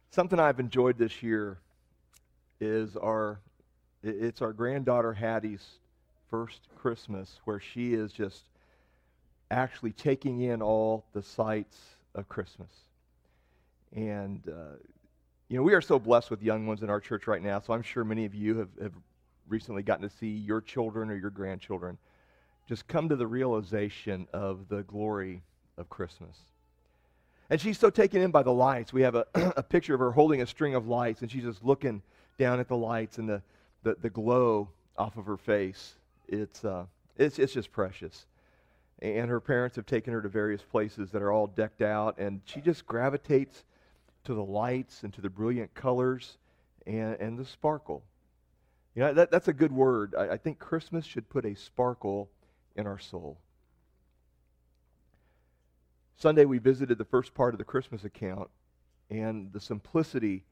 Something I've enjoyed this year is it's our granddaughter Hattie's first Christmas, where she is just actually taking in all the sights of Christmas. And we are so blessed with young ones in our church right now, so I'm sure many of you have recently gotten to see your children or your grandchildren just come to the realization of the glory of Christmas. And she's so taken in by the lights. We have a picture of her holding a string of lights, and she's just looking down at the lights and the glow off of her face. It's just precious. And her parents have taken her to various places that are all decked out, and she just gravitates to the lights and to the brilliant colors and the sparkle. That's a good word. I think Christmas should put a sparkle in our soul. Sunday we visited the first part of the Christmas account, and the simplicity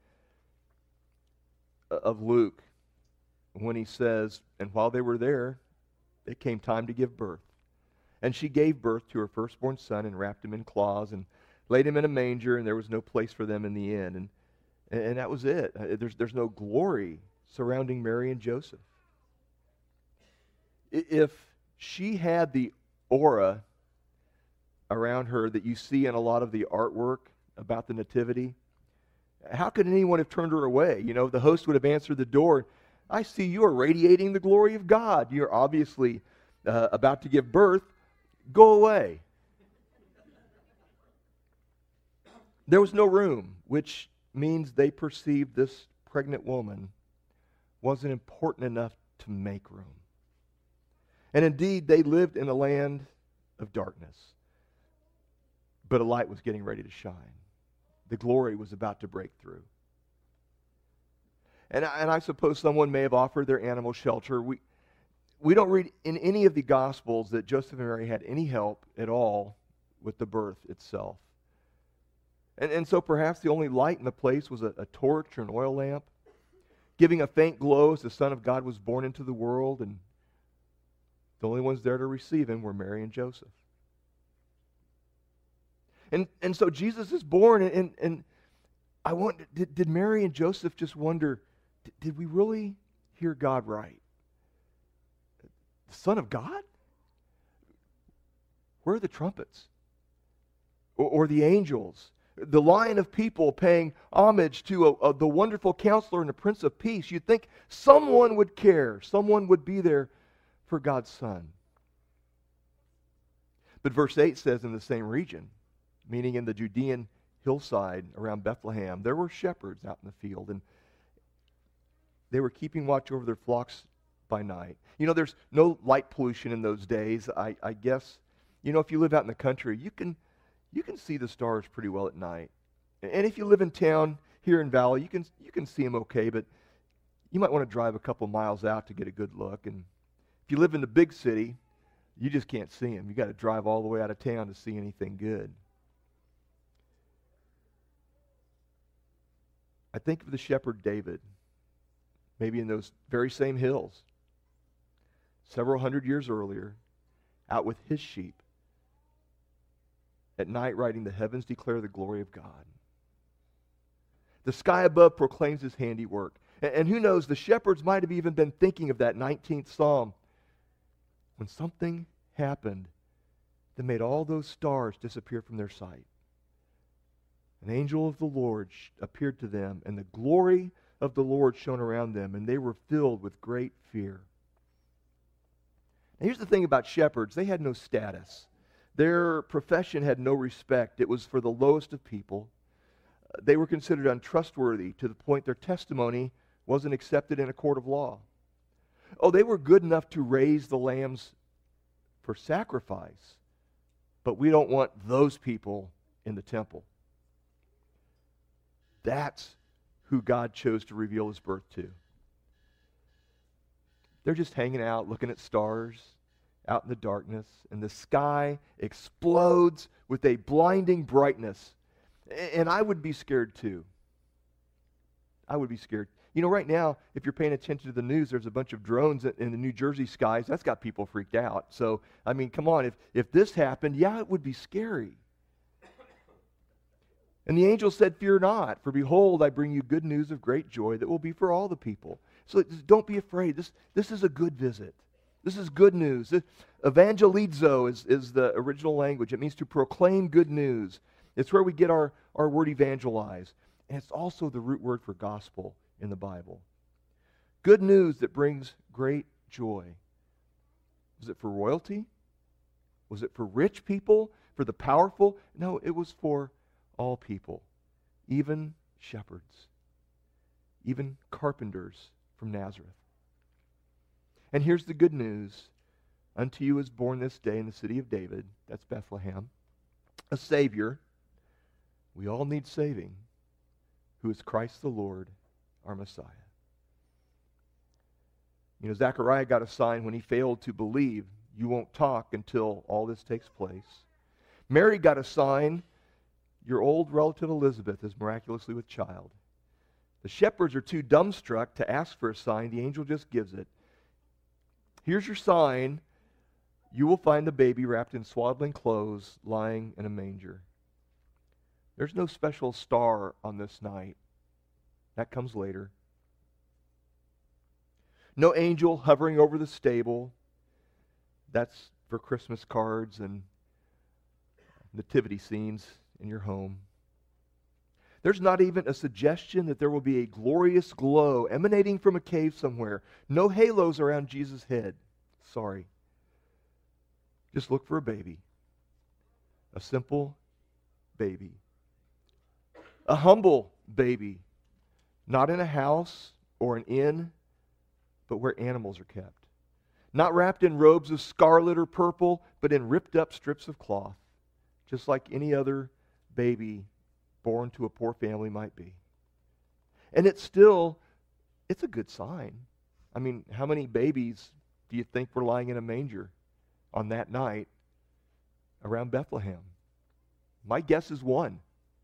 of Luke when he says, and while they were there, it came time to give birth. And she gave birth to her firstborn son and wrapped him in cloths and laid him in a manger, and there was no place for them in the inn. And that was it. There's no glory surrounding Mary and Joseph. If she had the aura around her that you see in a lot of the artwork about the Nativity, how could anyone have turned her away? The host would have answered the door, I see you are radiating the glory of God. You're obviously about to give birth. Go away. There was no room, which means they perceived this pregnant woman wasn't important enough to make room. And indeed, they lived in a land of darkness. But a light was getting ready to shine. The glory was about to break through. And I suppose someone may have offered their animal shelter. We don't read in any of the Gospels that Joseph and Mary had any help at all with the birth itself. And so perhaps the only light in the place was a torch or an oil lamp, giving a faint glow as the Son of God was born into the world, and the only ones there to receive him were Mary and Joseph. And so Jesus is born, and I wonder, did Mary and Joseph just wonder, did we really hear God right? The Son of God? Where are the trumpets? Or the angels? The Lion of people paying homage to the wonderful Counselor and the Prince of Peace. You'd think someone would care. Someone would be there for God's Son. But verse 8 says in the same region, meaning in the Judean hillside around Bethlehem, there were shepherds out in the field, and they were keeping watch over their flocks by night. There's no light pollution in those days. I guess, if you live out in the country, you can see the stars pretty well at night. And if you live in town here in Valley, you can see them okay, but you might want to drive a couple miles out to get a good look. And if you live in the big city, you just can't see them. You got to drive all the way out of town to see anything good. I think of the shepherd David, maybe in those very same hills, several hundred years earlier, out with his sheep, at night writing, the heavens declare the glory of God. The sky above proclaims his handiwork. And who knows, the shepherds might have even been thinking of that 19th Psalm when something happened that made all those stars disappear from their sight. An angel of the Lord appeared to them, and the glory of the Lord shone around them, and they were filled with great fear. Now, here's the thing about shepherds. They had no status. Their profession had no respect. It was for the lowest of people. They were considered untrustworthy to the point their testimony wasn't accepted in a court of law. Oh, they were good enough to raise the lambs for sacrifice, but we don't want those people in the temple. That's who God chose to reveal his birth to. They're just hanging out, looking at stars out in the darkness, and the sky explodes with a blinding brightness. And I would be scared too. I would be scared. Right now, if you're paying attention to the news, there's a bunch of drones in the New Jersey skies. That's got people freaked out. So, come on, if this happened, yeah, it would be scary. And the angel said, "Fear not, for behold, I bring you good news of great joy that will be for all the people." So don't be afraid. This is a good visit. This is good news. Evangelizo is the original language. It means to proclaim good news. It's where we get our word evangelize. And it's also the root word for gospel in the Bible. Good news that brings great joy. Was it for royalty? Was it for rich people? For the powerful? No, it was for all people. Even shepherds. Even carpenters from Nazareth. And here's the good news. Unto you is born this day in the city of David, that's Bethlehem, a Savior. We all need saving, who is Christ the Lord, our Messiah. You know, Zechariah got a sign when he failed to believe. You won't talk until all this takes place. Mary got a sign. Your old relative Elizabeth is miraculously with child. The shepherds are too dumbstruck to ask for a sign. The angel just gives it. Here's your sign. You will find the baby wrapped in swaddling clothes, lying in a manger. There's no special star on this night. That comes later. No angel hovering over the stable. That's for Christmas cards and nativity scenes in your home. There's not even a suggestion that there will be a glorious glow emanating from a cave somewhere. No halos around Jesus' head. Sorry. Just look for a baby. A simple baby. A humble baby. Not in a house or an inn, but where animals are kept. Not wrapped in robes of scarlet or purple, but in ripped up strips of cloth. Just like any other baby born to a poor family might be. And it's a good sign. I mean, how many babies do you think were lying in a manger on that night around Bethlehem? My guess is one.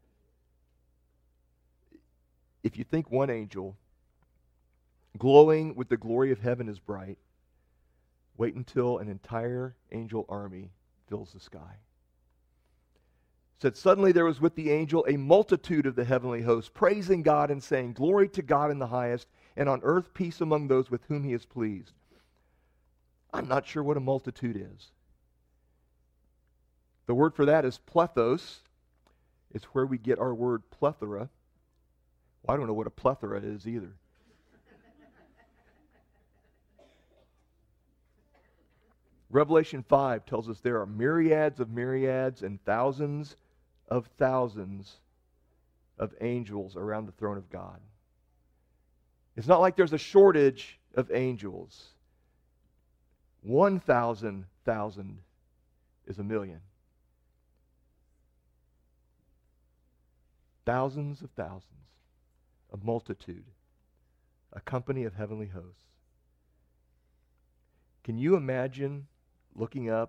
If you think one angel glowing with the glory of heaven is bright, wait until an entire angel army fills the sky. It said, suddenly there was with the angel a multitude of the heavenly hosts, praising God and saying, "Glory to God in the highest, and on earth peace among those with whom he is pleased." I'm not sure what a multitude is. The word for that is plethos. It's where we get our word plethora. Well, I don't know what a plethora is either. Revelation 5 tells us there are myriads of myriads and thousands of thousands of angels around the throne of God. It's not like there's a shortage of angels. 1,000,000 is a million. Thousands of thousands. A multitude. A company of heavenly hosts. Can you imagine looking up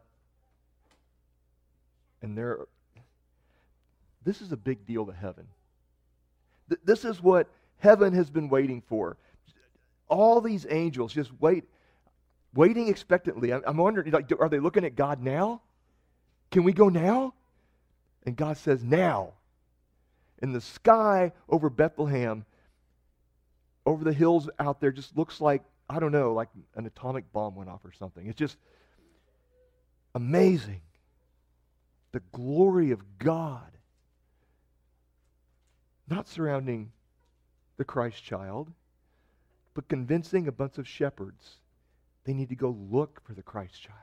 and this is a big deal to heaven. This is what heaven has been waiting for. All these angels just waiting expectantly. I'm wondering, are they looking at God now? Can we go now? And God says, now. And the sky over Bethlehem, over the hills out there, just looks like, I don't know, like an atomic bomb went off or something. It's just amazing. The glory of God. Not surrounding the Christ child, but convincing a bunch of shepherds they need to go look for the Christ child.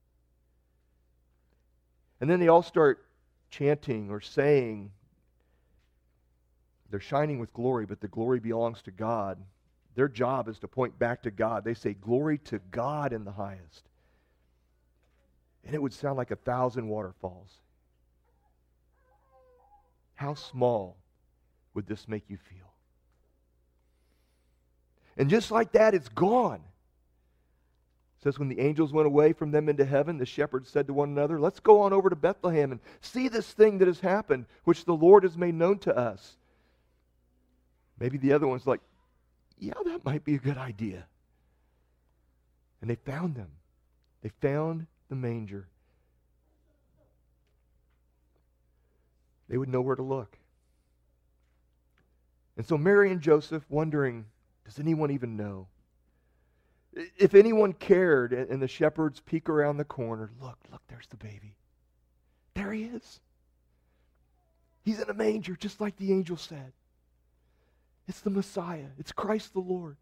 And then they all start chanting or saying, they're shining with glory, but the glory belongs to God. Their job is to point back to God. They say, "Glory to God in the highest." And it would sound like 1,000 waterfalls. How small would this make you feel? And just like that, it's gone. It says, when the angels went away from them into heaven, the shepherds said to one another, "Let's go on over to Bethlehem and see this thing that has happened, which the Lord has made known to us." Maybe the other one's like, "Yeah, that might be a good idea." And they found them. They found the manger. They would know where to look. And so Mary and Joseph wondering, does anyone even know? If anyone cared, and the shepherds peek around the corner, look, there's the baby. There he is. He's in a manger, just like the angel said. It's the Messiah. It's Christ the Lord.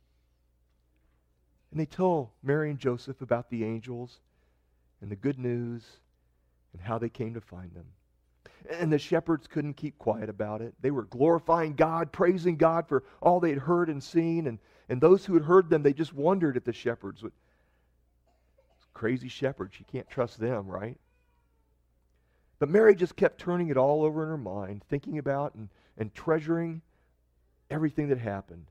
And they tell Mary and Joseph about the angels and the good news and how they came to find them. And the shepherds couldn't keep quiet about it. They were glorifying God, praising God for all they had heard and seen. And those who had heard them, they just wondered at the shepherds. Crazy shepherds, you can't trust them, right? But Mary just kept turning it all over in her mind, thinking about and treasuring everything that happened.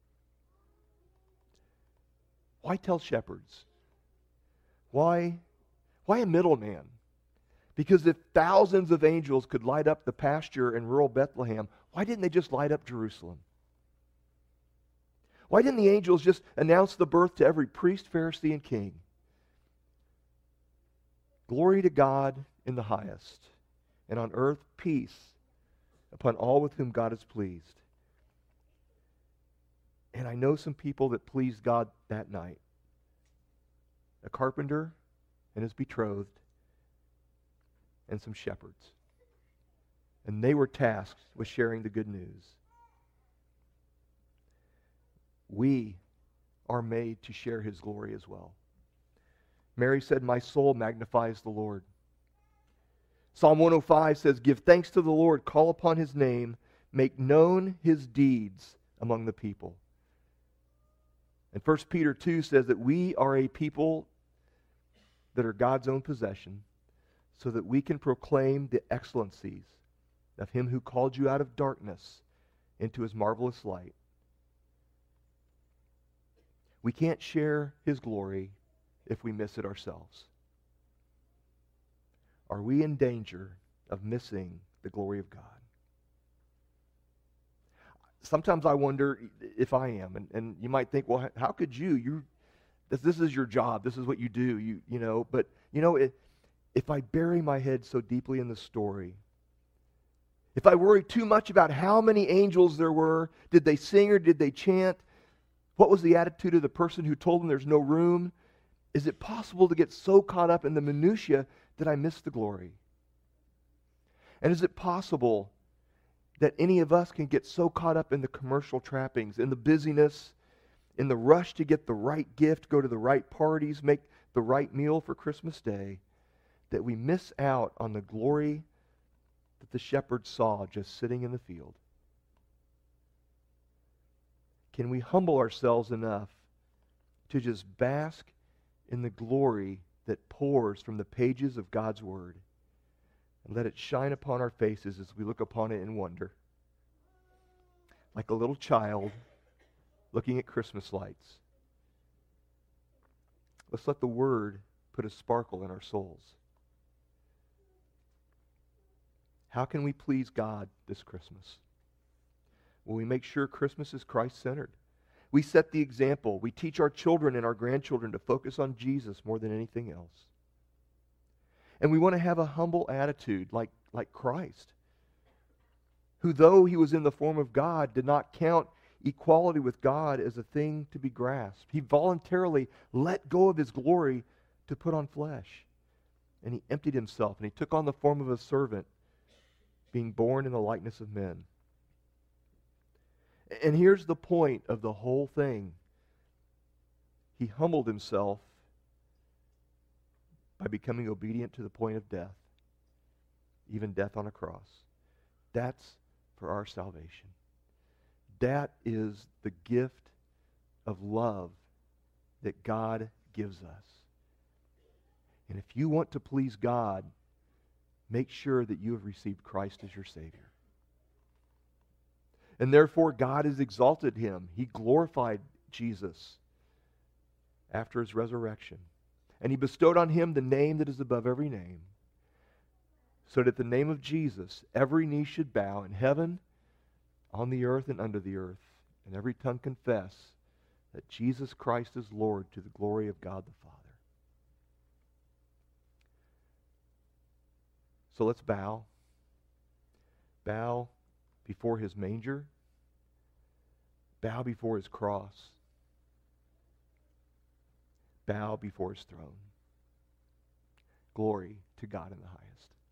Why tell shepherds? Why a middleman? Because if thousands of angels could light up the pasture in rural Bethlehem, why didn't they just light up Jerusalem? Why didn't the angels just announce the birth to every priest, Pharisee, and king? Glory to God in the highest, and on earth peace upon all with whom God is pleased. And I know some people that pleased God that night. A carpenter and his betrothed, and some shepherds. And they were tasked with sharing the good news. We are made to share his glory as well. Mary said, "My soul magnifies the Lord." Psalm 105 says, "Give thanks to the Lord, call upon his name, make known his deeds among the people." And 1 Peter 2 says that we are a people that are God's own possession, so that we can proclaim the excellencies of him who called you out of darkness into his marvelous light. We can't share his glory if we miss it ourselves. Are we in danger of missing the glory of God? Sometimes I wonder if I am. And you might think, well, how could you? This is your job. This is what you do. You know. But, if I bury my head so deeply in the story, if I worry too much about how many angels there were, did they sing or did they chant? What was the attitude of the person who told them there's no room? Is it possible to get so caught up in the minutia that I miss the glory? And is it possible that any of us can get so caught up in the commercial trappings, in the busyness, in the rush to get the right gift, go to the right parties, make the right meal for Christmas Day, that we miss out on the glory that the shepherds saw just sitting in the field? Can we humble ourselves enough to just bask in the glory that pours from the pages of God's Word, and let it shine upon our faces as we look upon it in wonder, like a little child looking at Christmas lights? Let's let the Word put a sparkle in our souls. How can we please God this Christmas? Well, we make sure Christmas is Christ-centered. We set the example. We teach our children and our grandchildren to focus on Jesus more than anything else. And we want to have a humble attitude like Christ, who, though he was in the form of God, did not count equality with God as a thing to be grasped. He voluntarily let go of his glory to put on flesh. And he emptied himself, and he took on the form of a servant, being born in the likeness of men. And here's the point of the whole thing. He humbled himself by becoming obedient to the point of death, even death on a cross. That's for our salvation. That is the gift of love that God gives us. And if you want to please God, make sure that you have received Christ as your Savior. And therefore, God has exalted him. He glorified Jesus after his resurrection. And he bestowed on him the name that is above every name, so that at the name of Jesus, every knee should bow in heaven, on the earth, and under the earth, and every tongue confess that Jesus Christ is Lord, to the glory of God the Father. So let's bow. Bow before his manger, Bow before his cross. Bow before his throne. Glory to God in the highest.